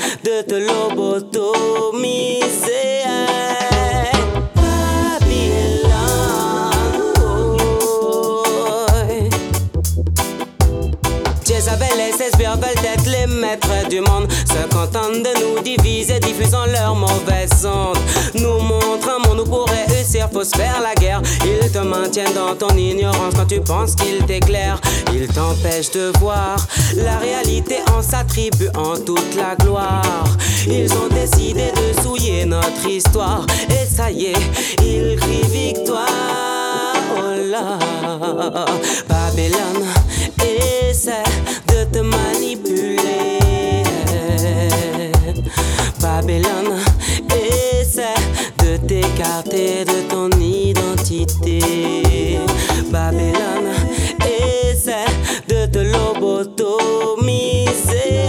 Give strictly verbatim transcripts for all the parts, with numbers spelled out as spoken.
de te lobotomiser. Jezabel et ses sbires veulent être les maîtres du monde, se contentent de nous diviser, diffusant leur mauvaise onde. Nous montrent un monde où pour réussir faut se faire la guerre. Ils te maintiennent dans ton ignorance quand tu penses qu'ils t'éclairent. Ils t'empêchent de voir la réalité en s'attribuant toute la gloire. Ils ont décidé de souiller notre histoire, et ça y est, ils crient victoire. Oh là, Babylone essaie de te manipuler. Babylone essaie de t'écarter de ton identité. Babylone essaie de te lobotomiser.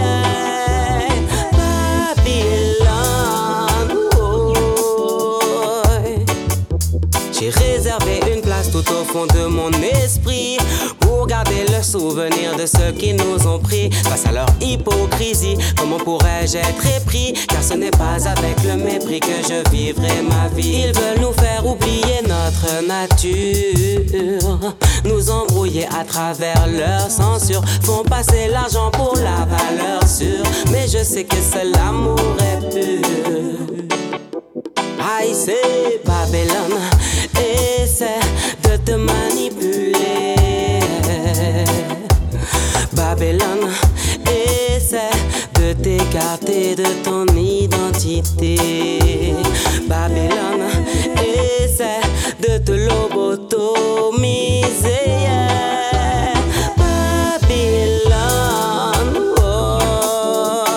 Babylone, oh. J'ai réservé une place tout au fond de mon esprit pour garder le souvenir de ceux qui nous ont pris face à leur hypocrisie. Comment pourrais-je être épris? Car ce n'est pas avec le mépris que je vivrai ma vie. Ils veulent nous faire oublier notre nature, nous embrouiller à travers leur censure, font passer l'argent pour la valeur sûre. Mais je sais que seul l'amour est pur. Aïe, c'est Babylone essaie de te manipuler. Babylone essaie de t'écarter de ton identité. Babylone essaie de te lobotomiser. Babylone, oh.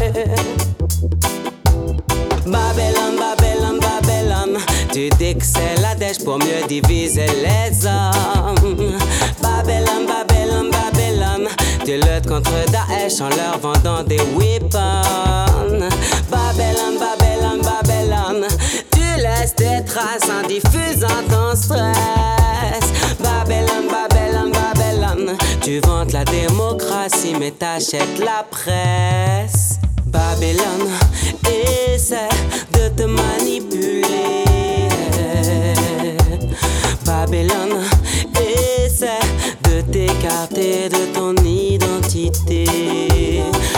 Babylone, Babylone, Babylone, tu dis que c'est la dèche pour mieux diviser les hommes. Babylone, Babylone, Babylone, tu luttes contre Daesh en leur vendant des weapons. Babylone, Babylone, Babylone, tu laisses tes traces en diffusant ton stress. Babylone, Babylone, Babylone, tu vantes la démocratie mais t'achètes la presse. Babylone essaie de te manipuler. Babylone essaie de t'écarter de ton identité.